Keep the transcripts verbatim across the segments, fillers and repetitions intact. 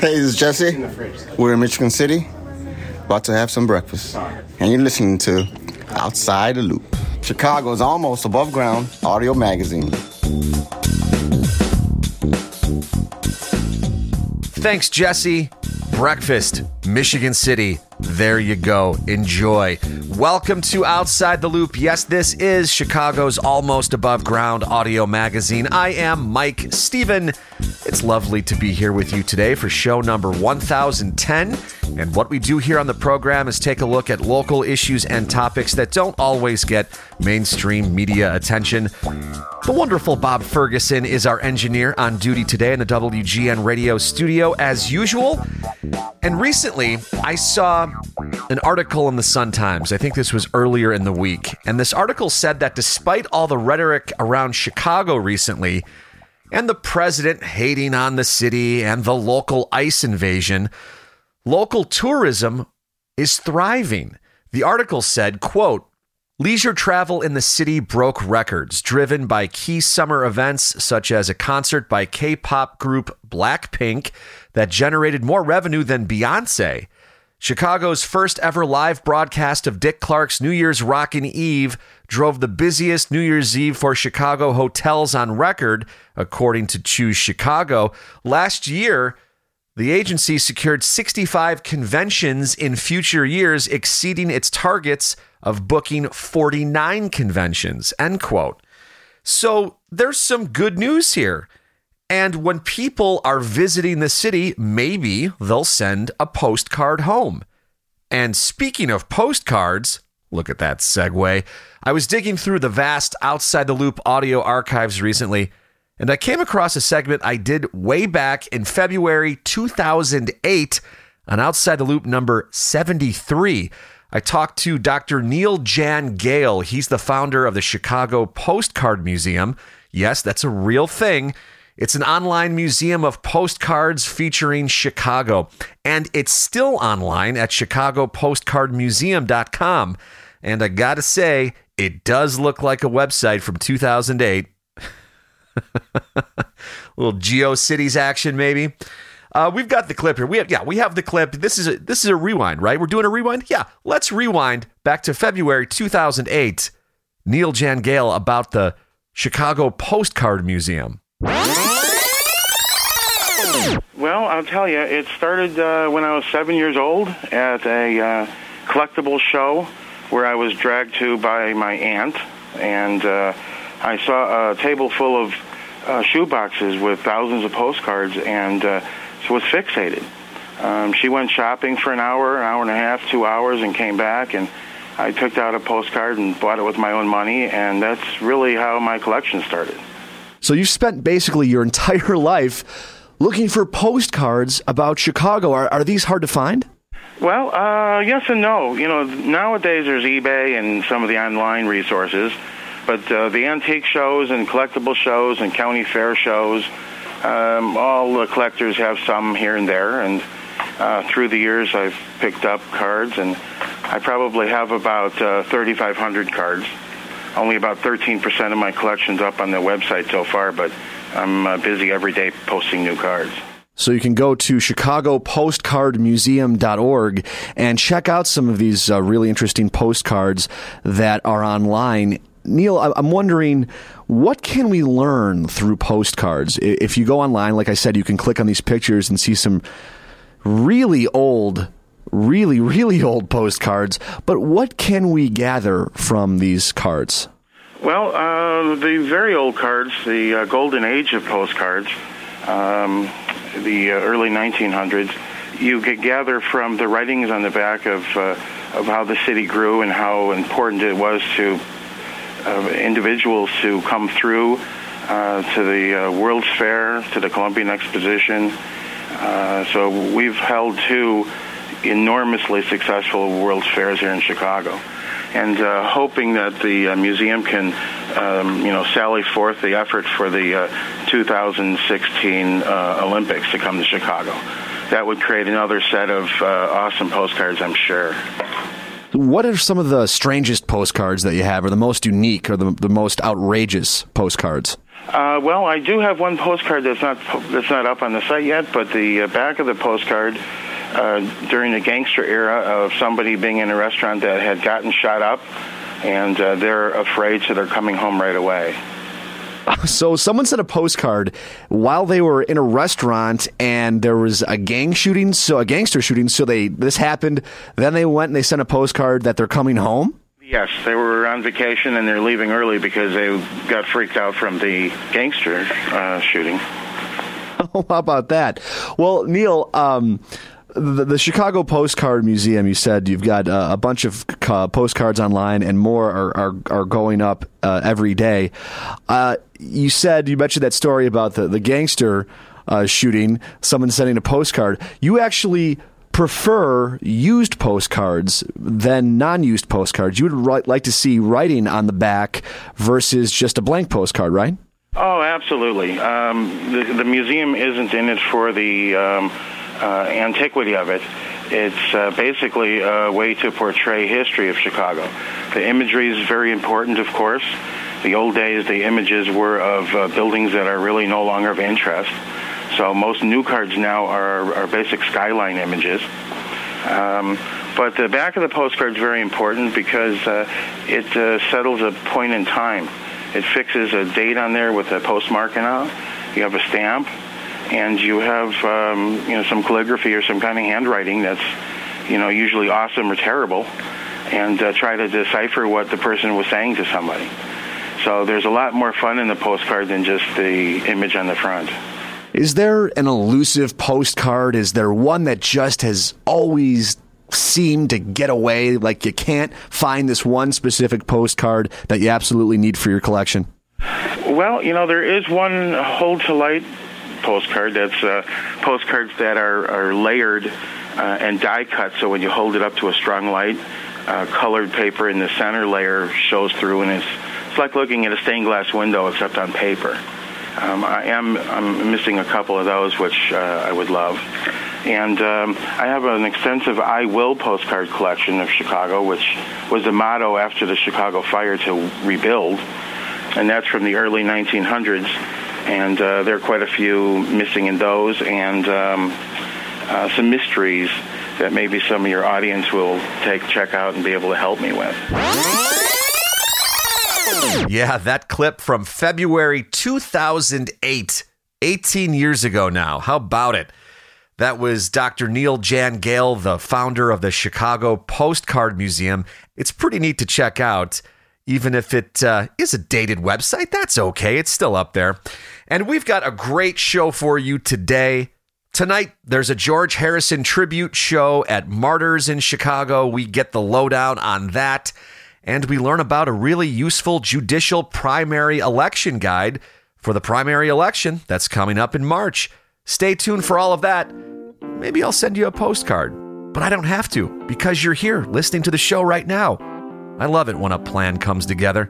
Hey, this is Jesse. We're in Michigan City, about to have some breakfast. And you're listening to Outside the Loop, Chicago's almost above ground audio magazine. Thanks, Jesse. Breakfast, Michigan City. There you go. Enjoy. Welcome to Outside the Loop. Yes, this is Chicago's almost above ground audio magazine. I am Mike Stephen. It's lovely to be here with you today for show number one thousand ten. And what we do here on the program is take a look at local issues and topics that don't always get mainstream media attention. The wonderful Bob Ferguson is our engineer on duty today in the W G N radio studio as usual. And recently, I saw an article in the Sun-Times. I think this was earlier in the week. And this article said that despite all the rhetoric around Chicago recently, and the president hating on the city and the local ICE invasion, local tourism is thriving. The article said, quote, leisure travel in the city broke records, driven by key summer events such as a concert by K-pop group Blackpink that generated more revenue than Beyonce. Chicago's first ever live broadcast of Dick Clark's New Year's Rockin' Eve drove the busiest New Year's Eve for Chicago hotels on record, according to Choose Chicago. Last year, the agency secured sixty-five conventions in future years, exceeding its targets of booking forty-nine conventions, end quote. So there's some good news here. And when people are visiting the city, maybe they'll send a postcard home. And speaking of postcards, look at that segue. I was digging through the vast Outside the Loop audio archives recently, and I came across a segment I did way back in February two thousand eight on Outside the Loop number seventy-three. I talked to Doctor Neil Jan Gale. He's the founder of the Chicago Postcard Museum. Yes, that's a real thing. It's an online museum of postcards featuring Chicago, and it's still online at chicago postcard museum dot com. And I gotta say, it does look like a website from two thousand eight. Little GeoCities action, maybe. Uh, we've got the clip here. We have, yeah, we have the clip. This is a, this is a rewind, right? We're doing a rewind? Yeah, let's rewind back to February two thousand eight. Neil Jan Gale about the Chicago Postcard Museum. Well, I'll tell you, it started uh, when I was seven years old at a uh, collectible show where I was dragged to by my aunt, and uh, I saw a table full of uh, shoeboxes with thousands of postcards, and uh, so was fixated. Um, she went shopping for an hour, an hour and a half, two hours, and came back, and I picked out a postcard and bought it with my own money, and that's really how my collection started. So you spent basically your entire life looking for postcards about Chicago. Are, are these hard to find? Well, uh, yes and no. You know, nowadays there's eBay and some of the online resources, but uh, the antique shows and collectible shows and county fair shows, um, all the collectors have some here and there, and uh, through the years I've picked up cards, and I probably have about uh, thirty-five hundred cards. Only about thirteen percent of my collection's up on the website so far, but I'm uh, busy every day posting new cards. So you can go to chicago postcard museum dot org and check out some of these uh, really interesting postcards that are online. Neil, I'm wondering, what can we learn through postcards? If you go online, like I said, you can click on these pictures and see some really old really, really old postcards, but what can we gather from these cards? Well, uh, the very old cards, the uh, golden age of postcards, um, the uh, early nineteen hundreds, you could gather from the writings on the back of uh, of how the city grew and how important it was to uh, individuals to come through uh, to the uh, World's Fair, to the Columbian Exposition. Uh, so we've held two enormously successful World's Fairs here in Chicago, and uh, hoping that the uh, museum can, um, you know, sally forth the effort for the uh, two thousand sixteen uh, Olympics to come to Chicago. That would create another set of uh, awesome postcards, I'm sure. What are some of the strangest postcards that you have, or the most unique, or the, the most outrageous postcards? Uh, well, I do have one postcard that's not that's not up on the site yet, but the uh, back of the postcard uh, during the gangster era of somebody being in a restaurant that had gotten shot up, and uh, they're afraid, so they're coming home right away. So someone sent a postcard while they were in a restaurant and there was a gang shooting, so a gangster shooting. So they this happened. Then they went and they sent a postcard that they're coming home. Yes, they were on vacation and they're leaving early because they got freaked out from the gangster uh, shooting. Oh, how about that? Well, Neil, um, the, the Chicago Postcard Museum, you said you've got uh, a bunch of uh, postcards online and more are, are, are going up uh, every day. Uh, you said, you mentioned that story about the, the gangster uh, shooting, someone sending a postcard. You actually prefer used postcards than non-used postcards. You would ri- like to see writing on the back versus just a blank postcard, right? Oh, absolutely. Um, the, the museum isn't in it for the um, uh, antiquity of it. It's uh, basically a way to portray history of Chicago. The imagery is very important, of course. The old days, the images were of uh, buildings that are really no longer of interest. So most new cards now are, are basic skyline images. Um, but the back of the postcard is very important because uh, it uh, settles a point in time. It fixes a date on there with a postmark and all. You have a stamp, and you have um, you know some calligraphy or some kind of handwriting that's you know usually awesome or terrible, and uh, try to decipher what the person was saying to somebody. So there's a lot more fun in the postcard than just the image on the front. Is there an elusive postcard? Is there one that just has always seemed to get away? Like you can't find this one specific postcard that you absolutely need for your collection? Well, you know, there is one Hold to Light postcard. That's uh, postcards that are, are layered uh, and die cut, so when you hold it up to a strong light, uh, colored paper in the center layer shows through, and it's, it's like looking at a stained glass window except on paper. Um, I am I'm missing a couple of those, which uh, I would love. And um, I have an extensive I Will postcard collection of Chicago, which was the motto after the Chicago fire to rebuild. And that's from the early nineteen hundreds. And uh, there are quite a few missing in those, and um, uh, some mysteries that maybe some of your audience will take check out and be able to help me with. Yeah, that clip from February two thousand eight, eighteen years ago now. How about it? That was Doctor Neil Jan Gale, the founder of the Chicago Postcard Museum. It's pretty neat to check out, even if it uh, is a dated website. That's okay. It's still up there. And we've got a great show for you today. Tonight, there's a George Harrison tribute show at Martyrs in Chicago. We get the lowdown on that. And we learn about a really useful judicial primary election guide for the primary election that's coming up in March. Stay tuned for all of that. Maybe I'll send you a postcard, but I don't have to because you're here listening to the show right now. I love it when a plan comes together.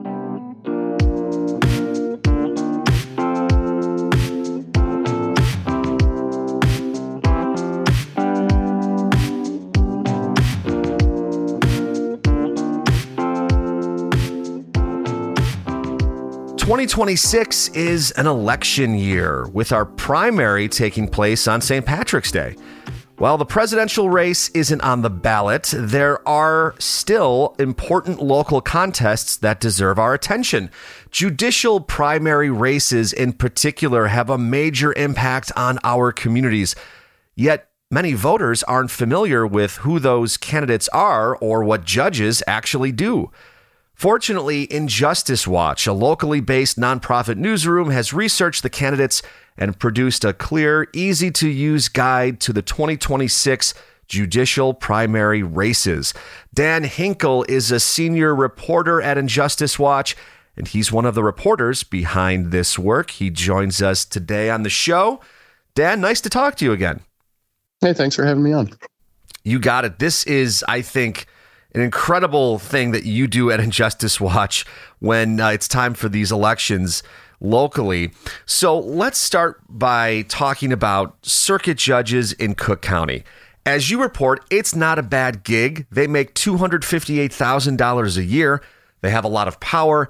twenty twenty-six is an election year, with our primary taking place on Saint Patrick's Day. While the presidential race isn't on the ballot, there are still important local contests that deserve our attention. Judicial primary races in particular have a major impact on our communities. Yet many voters aren't familiar with who those candidates are or what judges actually do. Fortunately, Injustice Watch, a locally based nonprofit newsroom, has researched the candidates and produced a clear, easy-to-use guide to the twenty twenty-six judicial primary races. Dan Hinkle is a senior reporter at Injustice Watch, and he's one of the reporters behind this work. He joins us today on the show. Dan, nice to talk to you again. Hey, thanks for having me on. You got it. This is, I think, an incredible thing that you do at Injustice Watch when uh, it's time for these elections locally. So let's start by talking about circuit judges in Cook County. As you report, it's not a bad gig. They make two hundred fifty-eight thousand dollars a year. They have a lot of power.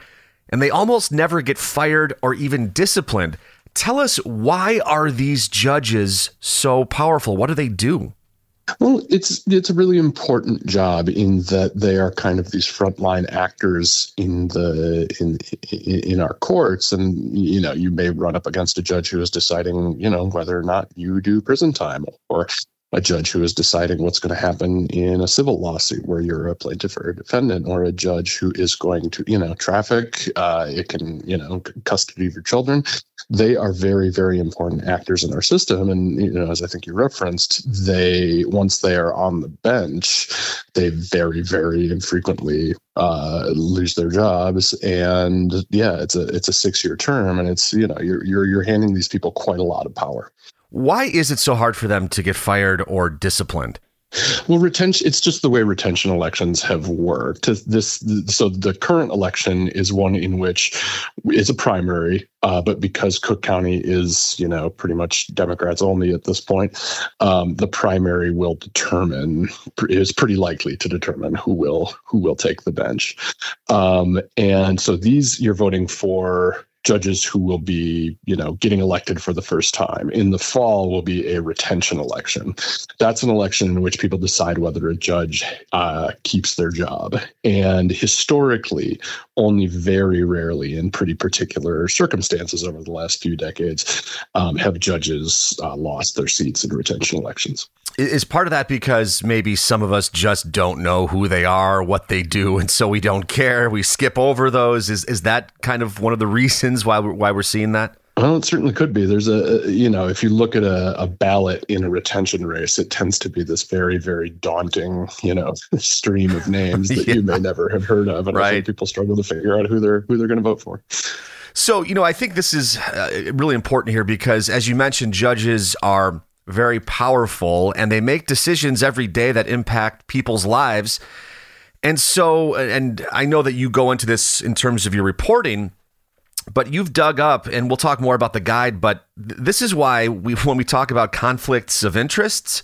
and they almost never get fired or even disciplined. Tell us, why are these judges so powerful? What do they do? Well, it's it's a really important job in that they are kind of these frontline actors in the in in our courts, and you know you may run up against a judge who is deciding you know whether or not you do prison time, or a judge who is deciding what's going to happen in a civil lawsuit where you're a plaintiff or a defendant, or a judge who is going to, you know, traffic, uh, it can, you know, custody of your children. They are very, very important actors in our system. And, you know, as I think you referenced, they, once they are on the bench, they very, very infrequently uh, lose their jobs. And yeah, it's a, it's a six-year term, and it's, you know, you're, you're, you're handing these people quite a lot of power. Why is it so hard for them to get fired or disciplined? Well, retention, it's just the way retention elections have worked. This, so the current election is one in which it's a primary, uh, but because Cook County is, you know, pretty much Democrats only at this point, um, the primary will determine, is pretty likely to determine who will, who will take the bench. Um, and so these, you're voting for judges who will be, you know, getting elected for the first time. In the fall will be a retention election. That's an election in which people decide whether a judge uh, keeps their job. And historically, only very rarely, in pretty particular circumstances over the last few decades, um, have judges uh, lost their seats in retention elections. Is part of that because maybe some of us just don't know who they are, what they do, and so we don't care? We skip over those. Is is that kind of one of the reasons why we're, why we're seeing that? Well, it certainly could be. There's a, you know, if you look at a, a ballot in a retention race, it tends to be this very, very daunting, you know, stream of names that yeah. you may never have heard of. And right. I think people struggle to figure out who they're who they're going to vote for. So, you know, I think this is uh, really important here because, as you mentioned, judges are very powerful and they make decisions every day that impact people's lives. And so, and I know that you go into this in terms of your reporting, but you've dug up, and we'll talk more about the guide, but th- this is why we, when we talk about conflicts of interests,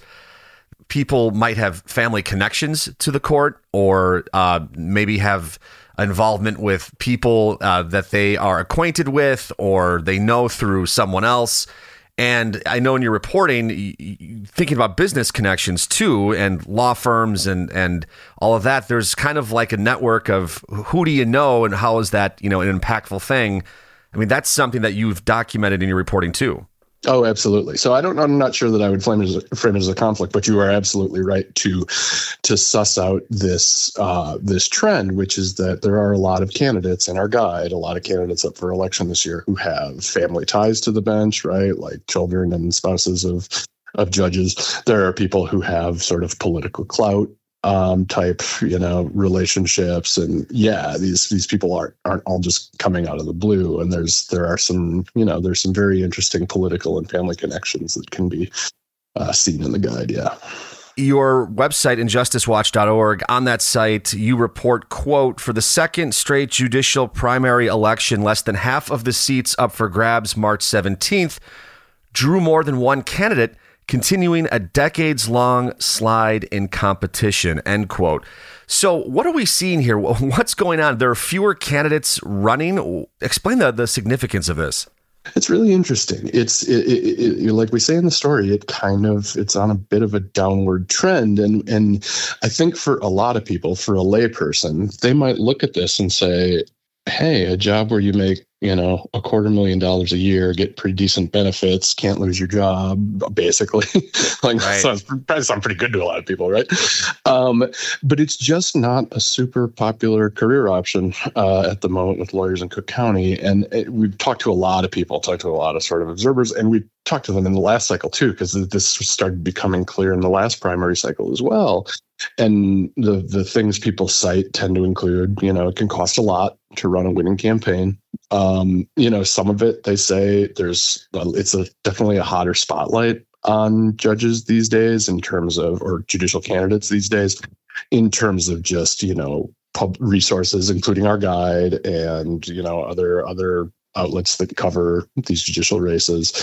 people might have family connections to the court, or uh, maybe have involvement with people uh, that they are acquainted with or they know through someone else. And I know in your reporting, thinking about business connections too, and law firms and, and all of that, there's kind of like a network of who do you know and how is that, you know, an impactful thing? I mean, that's something that you've documented in your reporting too. Oh, absolutely. So I don't, I'm not sure that I would frame it as a, frame it as a conflict, but you are absolutely right to to suss out this uh, this trend, which is that there are a lot of candidates in our guide, a lot of candidates up for election this year who have family ties to the bench, right? Like children and spouses of of judges. There are people who have sort of political clout um, type, you know, relationships. And yeah, these, these people aren't, aren't all just coming out of the blue. And there's, there are some, you know, there's some very interesting political and family connections that can be uh, seen in the guide. Yeah. Your website, injustice watch dot org, on that site, you report, quote, for the second straight judicial primary election, less than half of the seats up for grabs March seventeenth drew more than one candidate, continuing a decades-long slide in competition, end quote. So what are we seeing here? What's going on? There are fewer candidates running. Explain the, the significance of this. It's really interesting. It's it, it, it, like we say in the story, it kind of it's on a bit of a downward trend. And, and I think for a lot of people, for a layperson, they might look at this and say, hey, a job where you make, you know, a quarter million dollars a year, get pretty decent benefits, can't lose your job, basically. like right. sounds probably sound pretty good to a lot of people, right? Um, but it's just not a super popular career option uh, at the moment with lawyers in Cook County. And it, we've talked to a lot of people, talked to a lot of sort of observers, and we talked to them in the last cycle too, because this started becoming clear in the last primary cycle as well. And the the things people cite tend to include, you know, it can cost a lot to run a winning campaign. Um, you know, some of it, they say there's, it's a definitely a hotter spotlight on judges these days in terms of, or judicial candidates these days, in terms of just, you know, pub resources, including our guide and, you know, other, other outlets that cover these judicial races.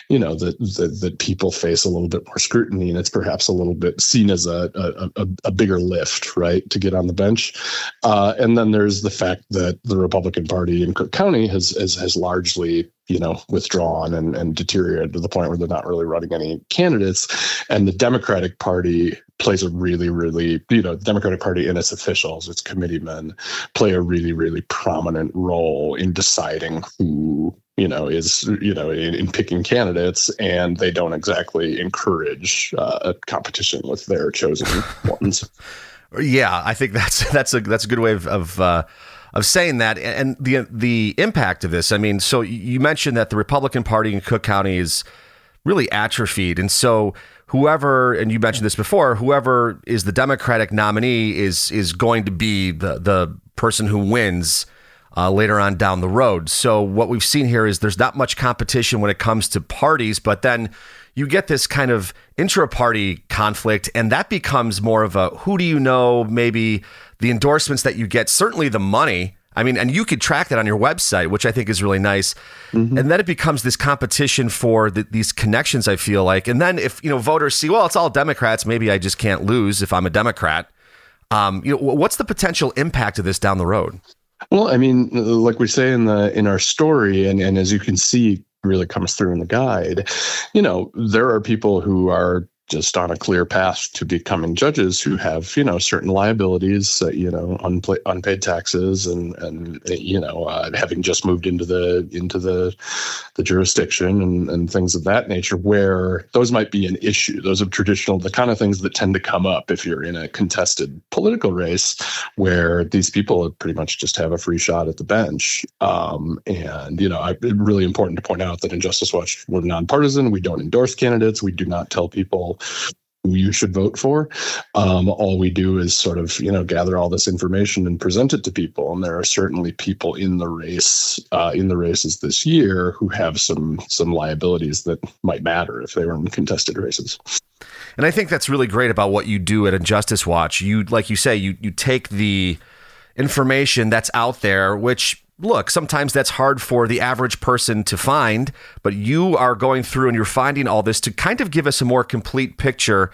you know, that, that that people face a little bit more scrutiny, and it's perhaps a little bit seen as a a, a, a bigger lift, right, to get on the bench. Uh, and then there's the fact that the Republican Party in Cook County has has, has largely, you know, withdrawn and, and deteriorated to the point where they're not really running any candidates. And the Democratic Party plays a really, really, you know, the Democratic Party and its officials, its committeemen, play a really, really prominent role in deciding who, you know, is, you know, in, in picking candidates, and they don't exactly encourage uh, a competition with their chosen ones. Yeah, I think that's that's a that's a good way of of, uh, of saying that, and the the impact of this. I mean, so you mentioned that the Republican Party in Cook County is really atrophied, and so whoever, and you mentioned this before, whoever is the Democratic nominee is is going to be the the person who wins uh, later on down the road. So what we've seen here is there's not much competition when it comes to parties, but then you get this kind of intra-party conflict, and that becomes more of a who do you know, maybe the endorsements that you get, certainly the money. I mean, and you could track that on your website, which I think is really nice. Mm-hmm. And then it becomes this competition for the, these connections, I feel like. And then if, you know, voters see, well, it's all Democrats, maybe I just can't lose if I'm a Democrat. Um, you know, what's the potential impact of this down the road? Well, I mean, like we say in the in our story, and, and as you can see, really comes through in the guide, you know, there are people who are just on a clear path to becoming judges who have, you know, certain liabilities, uh, you know, unpla- unpaid taxes, and and you know, uh, having just moved into the into the the jurisdiction and, and things of that nature, where those might be an issue. Those are traditional, the kind of things that tend to come up if you're in a contested political race, where these people pretty much just have a free shot at the bench. Um, and you know, I, it's really important to point out that in Justice Watch, we're nonpartisan. We don't endorse candidates. We do not tell people who you should vote for. Um, all we do is sort of, you know, gather all this information and present it to people. And there are certainly people in the race, uh, in the races this year who have some some liabilities that might matter if they were in contested races. And I think that's really great about what you do at Injustice Watch. You, like you say, you you take the information that's out there, which, look, sometimes that's hard for the average person to find, but you are going through and you're finding all this to kind of give us a more complete picture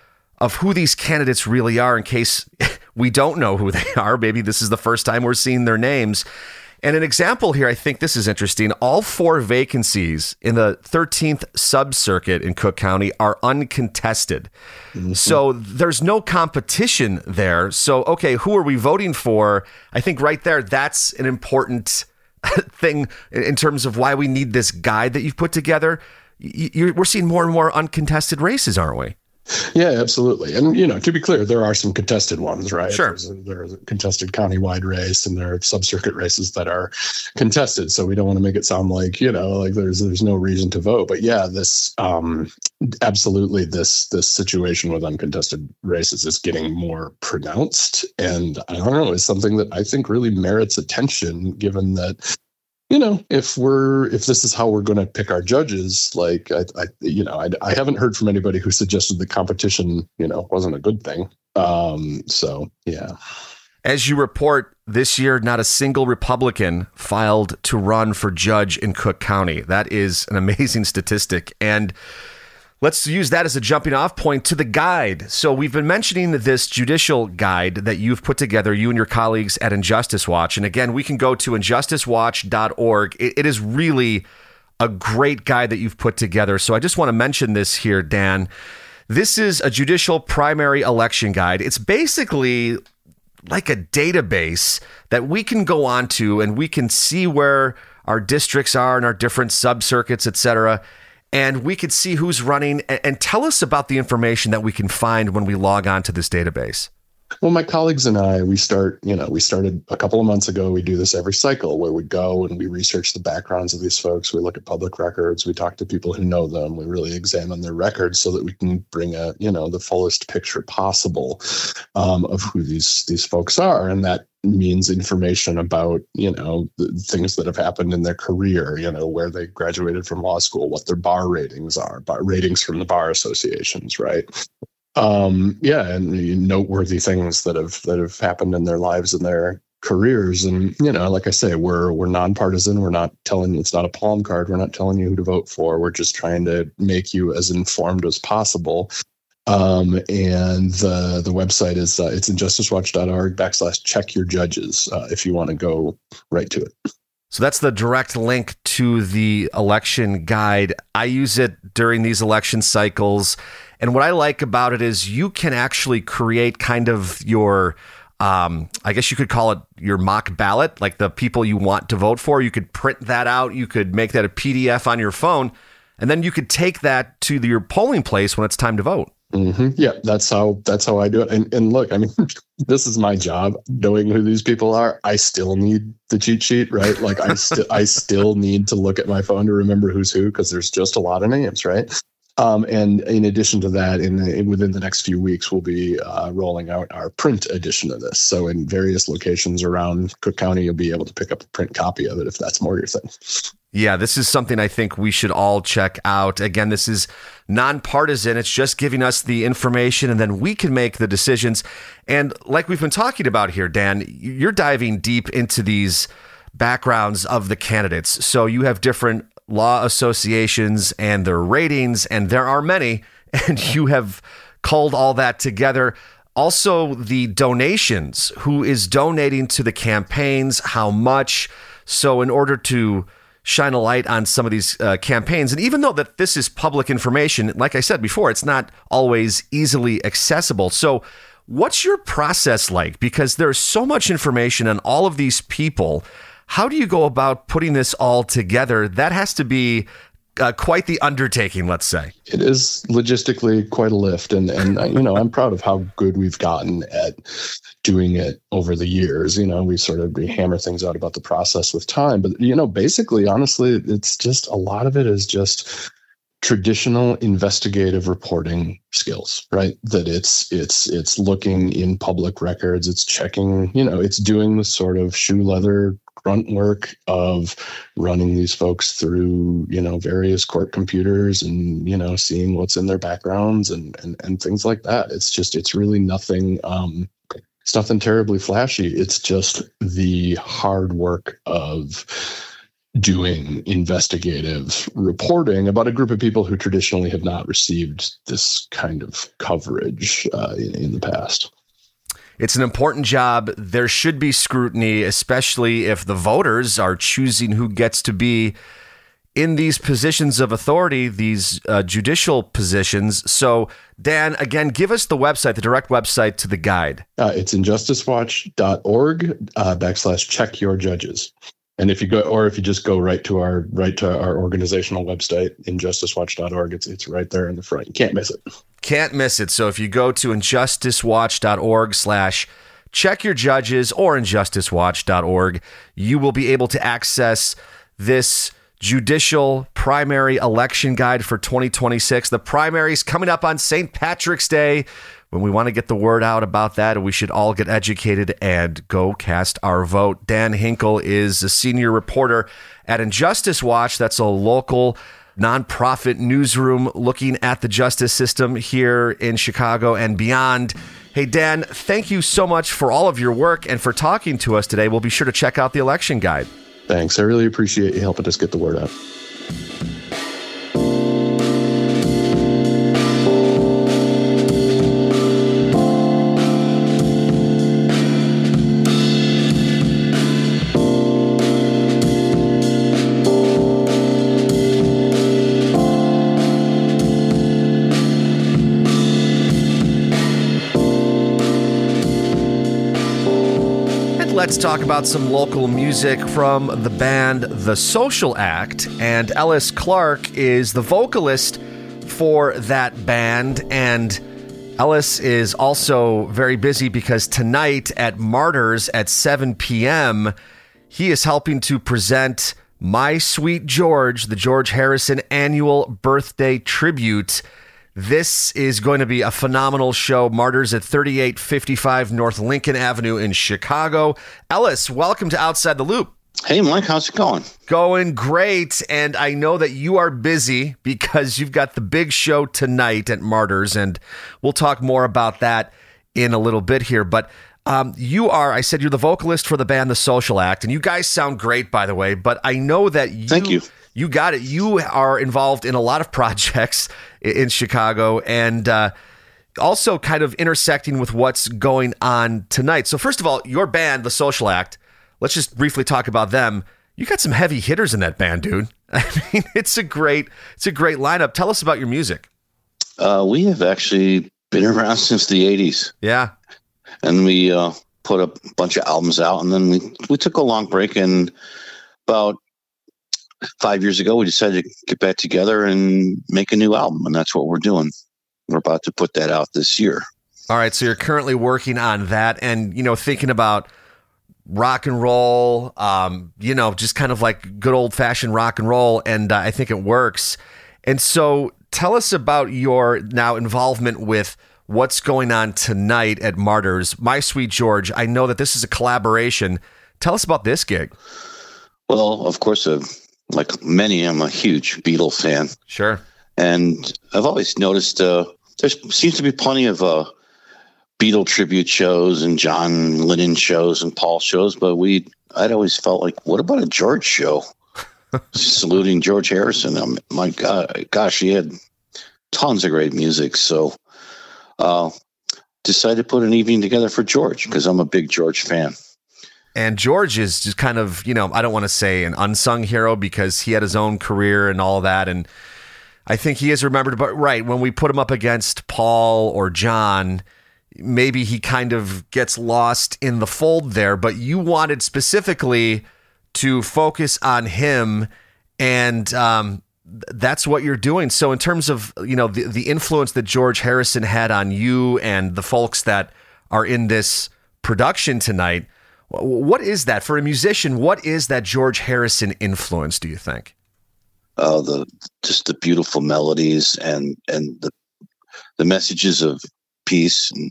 of who these candidates really are, in case we don't know who they are. Maybe this is the first time we're seeing their names. And an example here, I think this is interesting. All four vacancies in the thirteenth sub-circuit in Cook County are uncontested. Mm-hmm. So there's no competition there. So, okay, who are we voting for? I think right there, that's an important thing in terms of why we need this guide that you've put together. You're, we're seeing more and more uncontested races, aren't we? Yeah, absolutely. And, you know, to be clear, there are some contested ones, right? Sure. There's a, there's a contested countywide race, and there are sub-circuit races that are contested. So we don't want to make it sound like, you know, like there's there's no reason to vote. But yeah, this um, absolutely this this situation with uncontested races is getting more pronounced. And I don't know, is something that I think really merits attention, given that, you know, if we're if this is how we're going to pick our judges, like, I, I you know, I, I haven't heard from anybody who suggested the competition, you know, wasn't a good thing. Um, so, yeah. As you report, this year, not a single Republican filed to run for judge in Cook County. That is an amazing statistic. And let's use that as a jumping off point to the guide. So we've been mentioning this judicial guide that you've put together, you and your colleagues at Injustice Watch. And again, we can go to injustice watch dot org. It, it is really a great guide that you've put together. So I just want to mention this here, Dan. This is a judicial primary election guide. It's basically like a database that we can go on to, and we can see where our districts are and our different sub-circuits, et cetera. And we could see who's running, and tell us about the information that we can find when we log on to this database. Well, my colleagues and I, we start, you know, we started a couple of months ago. We do this every cycle where we go and we research the backgrounds of these folks. We look at public records. We talk to people who know them. We really examine their records so that we can bring a, you know, the fullest picture possible um, of who these these folks are. And that means information about, you know, the things that have happened in their career, you know, where they graduated from law school, what their bar ratings are, bar ratings from the bar associations, right? Um, yeah, and the noteworthy things that have that have happened in their lives and their careers. And, you know, like I say, we're we're nonpartisan. We're not telling you, it's not a palm card. We're not telling you who to vote for. We're just trying to make you as informed as possible. Um, and the the website is uh, it's injusticewatch.org backslash check your judges uh, if you want to go right to it. So that's the direct link to the election guide. I use it during these election cycles. And what I like about it is you can actually create kind of your, um, I guess you could call it your mock ballot, like the people you want to vote for. You could print that out. You could make that a P D F on your phone. And then you could take that to your polling place when it's time to vote. Mm-hmm. Yeah, that's how that's how I do it. And and look, I mean, this is my job, knowing who these people are. I still need the cheat sheet, right? Like I still I still need to look at my phone to remember who's who, because there's just a lot of names, right? Um, and in addition to that, in, the, in within the next few weeks, we'll be uh, rolling out our print edition of this. So in various locations around Cook County, you'll be able to pick up a print copy of it if that's more your thing. Yeah, this is something I think we should all check out. Again, this is nonpartisan. It's just giving us the information, and then we can make the decisions. And like we've been talking about here, Dan, you're diving deep into these backgrounds of the candidates. So you have different law associations and their ratings, and there are many, and you have culled all that together. Also, the donations, who is donating to the campaigns, how much. So in order to shine a light on some of these uh, campaigns, and even though that this is public information, like I said before, it's not always easily accessible. So what's your process like? Because there's so much information on all of these people. How do you go about putting this all together? That has to be uh, quite the undertaking, let's say. It is logistically quite a lift. And, and you know, I'm proud of how good we've gotten at doing it over the years. You know, we sort of we hammer things out about the process with time. But, you know, basically, honestly, it's just a lot of it is just traditional investigative reporting skills, right? That it's it's it's looking in public records, it's checking, you know, it's doing the sort of shoe leather grunt work of running these folks through, you know, various court computers and, you know, seeing what's in their backgrounds and and, and things like that. It's just it's really nothing um it's nothing terribly flashy. It's just the hard work of doing investigative reporting about a group of people who traditionally have not received this kind of coverage uh, in, in the past. It's an important job. There should be scrutiny, especially if the voters are choosing who gets to be in these positions of authority, these uh, judicial positions. So, Dan, again, give us the website, the direct website to the guide. Uh, it's injusticewatch.org uh, backslash check your judges. And if you go, or if you just go right to our right to our organizational website, injusticewatch dot org, it's it's right there in the front. You can't miss it. Can't miss it. So if you go to injusticewatch.org slash check your judges or injusticewatch dot org, you will be able to access this judicial primary election guide for twenty twenty-six. The primary's coming up on Saint Patrick's Day, when we want to get the word out about that, and we should all get educated and go cast our vote. Dan Hinkle is a senior reporter at Injustice Watch. That's a local nonprofit newsroom looking at the justice system here in Chicago and beyond. Hey, Dan, thank you so much for all of your work and for talking to us today. We'll be sure to check out the election guide. Thanks. I really appreciate you helping us get the word out. Let's talk about some local music from the band The Social Act. And Ellis Clark is the vocalist for that band. And Ellis is also very busy because tonight at Martyrs at seven p.m., he is helping to present My Sweet George, the George Harrison annual birthday tribute. This is going to be a phenomenal show. Martyrs at thirty-eight fifty-five North Lincoln Avenue in Chicago. Ellis, welcome to Outside the Loop. Hey, Mike, how's it going? Going great. And I know that you are busy because you've got the big show tonight at Martyrs, and we'll talk more about that in a little bit here. But Um, you are, I said you're the vocalist for the band The Social Act, and you guys sound great, by the way, but I know that you, Thank you. You got it. You are involved in a lot of projects in Chicago, and uh, also kind of intersecting with what's going on tonight. So first of all, your band, The Social Act, let's just briefly talk about them. You got some heavy hitters in that band, dude. I mean, it's a great, it's a great lineup. Tell us about your music. Uh, we have actually been around since the eighties. Yeah. And we uh, put a bunch of albums out, and then we, we took a long break, and about five years ago, we decided to get back together and make a new album, and that's what we're doing. We're about to put that out this year. All right, so you're currently working on that, and, you know, thinking about rock and roll, um, you know, just kind of like good old-fashioned rock and roll, and uh, I think it works. And so tell us about your now involvement with what's going on tonight at Martyrs. My Sweet George, I know that this is a collaboration. Tell us about this gig. Well, of course, uh, like many, I'm a huge Beatles fan. Sure. And I've always noticed uh, there seems to be plenty of uh, Beatle tribute shows and John Lennon shows and Paul shows, but we I'd always felt like, what about a George show? Saluting George Harrison. Um, my God, gosh, he had tons of great music. So uh, decided to put an evening together for George because I'm a big George fan. And George is just kind of, you know, I don't want to say an unsung hero because he had his own career and all that. And I think he is remembered. But right, when we put him up against Paul or John, maybe he kind of gets lost in the fold there. But you wanted specifically to focus on him, and um, that's what you're doing. So in terms of, you know, the, the influence that George Harrison had on you and the folks that are in this production tonight, what is that for a musician? What is that George Harrison influence, do you think? Uh, the just the beautiful melodies and and the the messages of peace and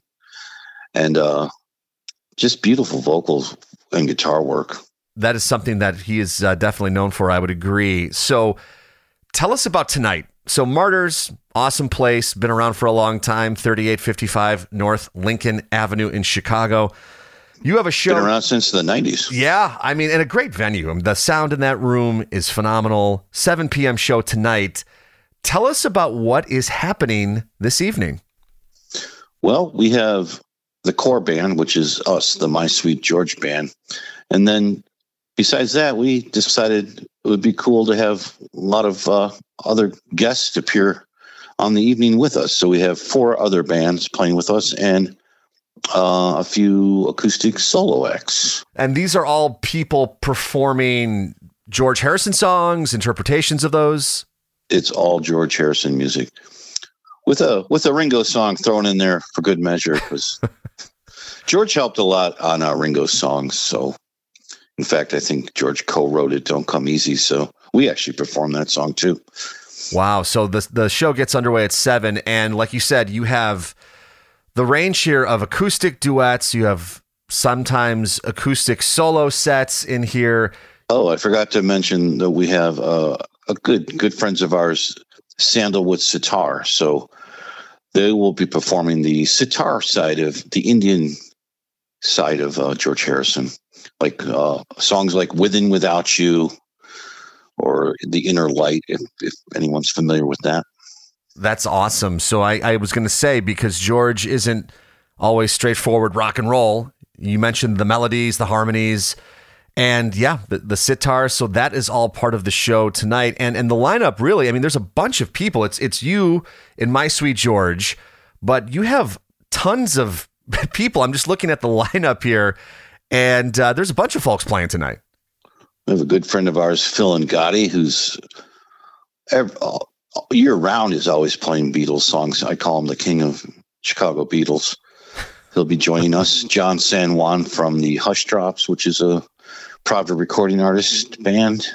and uh, just beautiful vocals and guitar work. That is something that he is uh, definitely known for, I would agree. So tell us about tonight. So Martyrs, awesome place, been around for a long time, thirty-eight fifty-five North Lincoln Avenue in Chicago. You have a show. Been around since the nineties. Yeah, I mean, and a great venue. I mean, the sound in that room is phenomenal. seven p.m. show tonight. Tell us about what is happening this evening. Well, we have the core band, which is us, the My Sweet George band. And then besides that, we decided it would be cool to have a lot of uh, other guests appear on the evening with us. So we have four other bands playing with us and uh, a few acoustic solo acts. And these are all people performing George Harrison songs, interpretations of those? It's all George Harrison music. With a with a Ringo song thrown in there for good measure, because George helped a lot on uh, Ringo's songs. So, in fact, I think George co-wrote it, Don't Come Easy. So we actually performed that song too. Wow. So the the show gets underway at seven. And like you said, you have the range here of acoustic duets. You have sometimes acoustic solo sets in here. Oh, I forgot to mention that we have uh, a good good friends of ours, Sandalwood Sitar. So they will be performing the sitar side of the Indian side of uh, George Harrison, like uh, songs like With and Without You or The Inner Light, if, if anyone's familiar with that. That's awesome. So I, I was going to say, because George isn't always straightforward rock and roll, you mentioned the melodies, the harmonies, and yeah, the, the sitar. So that is all part of the show tonight. And and the lineup, really, I mean, there's a bunch of people. It's it's you and My Sweet George, but you have tons of people. I'm just looking at the lineup here, and uh, there's a bunch of folks playing tonight. We have a good friend of ours, Phil Ngati, who's every, all, year round is always playing Beatles songs. I call him the king of Chicago Beatles. He'll be joining us. John San Juan from the Hush Drops, which is a private recording artist band.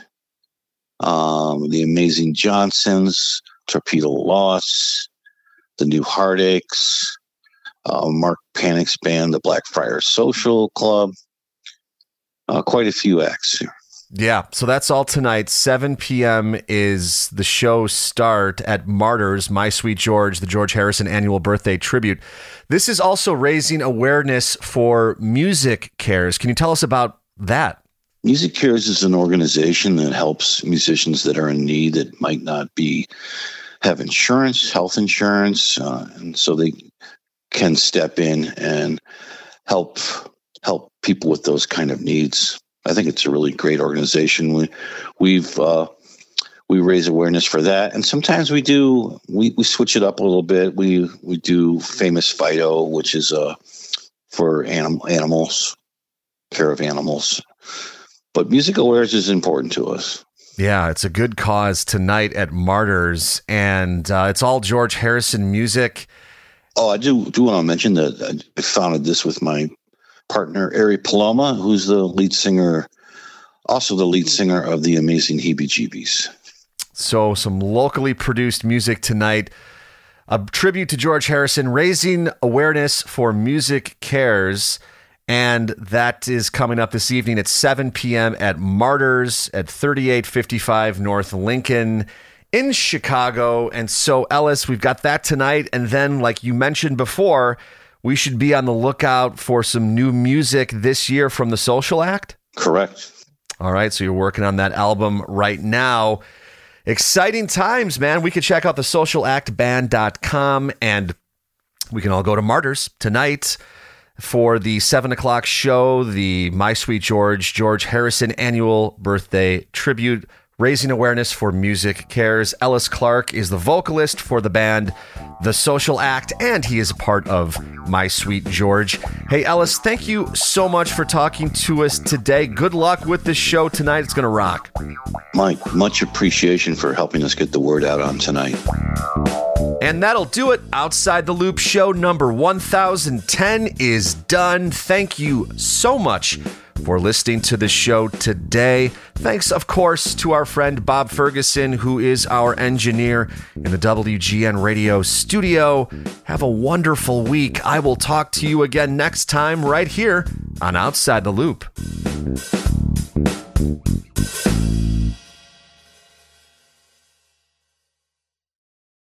Um, the Amazing Johnsons, Torpedo Loss, the New Heartaches, uh, Mark Panic's band, the Blackfriars Social Club. Uh, quite a few acts here. Yeah, so that's all tonight. seven p.m. is the show start at Martyrs, My Sweet George, the George Harrison annual birthday tribute. This is also raising awareness for Music Cares. Can you tell us about that? Music Cares is an organization that helps musicians that are in need that might not be have insurance, health insurance, uh, and so they can step in and help help people with those kind of needs. I think it's a really great organization. We, we've uh, we raise awareness for that, and sometimes we do we, we switch it up a little bit. We we do Famous Fido, which is uh, for anim- animals, care of animals. But music awareness is important to us. Yeah, it's a good cause tonight at Martyrs, and uh, it's all George Harrison music. Oh, I do do want to mention that I founded this with my partner, Ari Paloma, who's the lead singer, also the lead singer of the amazing Heebie Jeebies. So some locally produced music tonight. A tribute to George Harrison, raising awareness for Music Cares. And that is coming up this evening at seven p.m. at Martyrs at thirty-eight fifty-five North Lincoln in Chicago. And so, Ellis, we've got that tonight. And then, like you mentioned before, we should be on the lookout for some new music this year from The Social Act? Correct. All right, so you're working on that album right now. Exciting times, man. We can check out the social act band dot com, and we can all go to Martyrs tonight for the seven o'clock show, the My Sweet George, George Harrison annual birthday tribute, raising awareness for Music Cares. Ellis Clark is the vocalist for the band The Social Act, and he is a part of My Sweet George. Hey, Ellis, thank you so much for talking to us today. Good luck with the show tonight. It's going to rock. Mike, much appreciation for helping us get the word out on tonight. And that'll do it. Outside the Loop show number one thousand ten is done. Thank you so much for listening to the show today. Thanks, of course, to our friend Bob Ferguson, who is our engineer in the W G N radio studio. Have a wonderful week. I will talk to you again next time right here on Outside the Loop.